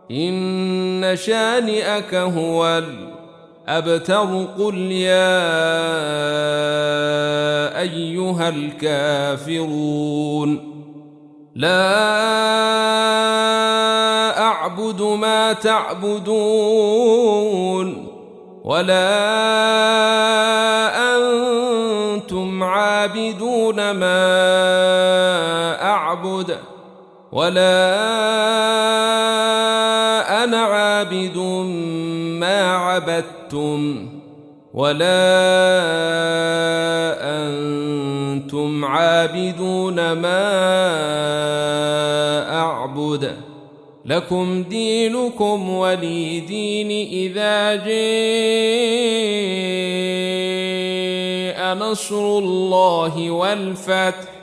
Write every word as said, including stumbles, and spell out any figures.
إن شانئك هو الأبتر. قل يا أيها الكافرون لا أعبد ما تعبدون ولا أنتم عابدون ما أعبد ولا أنا عابد ما عبدتم ولا أنتم عابدون ما أعبد لكم دينكم ولي دين. إذا جاء نصر الله والفتح